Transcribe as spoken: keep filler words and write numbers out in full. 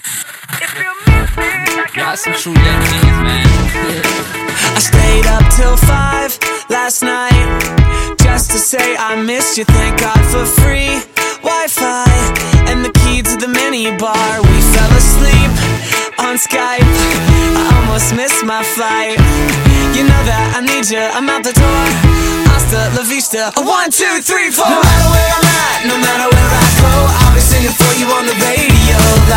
Got some true young G's, man. I stayed up till five last night just to say I missed you. Thank God for free Wi-Fi and the key to the mini bar. We fell asleep on Skype. I almost missed my flight. You know that I need you, I'm out the door. Hasta la vista. One, two, three, four. No matter where I'm at, no matter where I go, I'll be singing for you on the radio.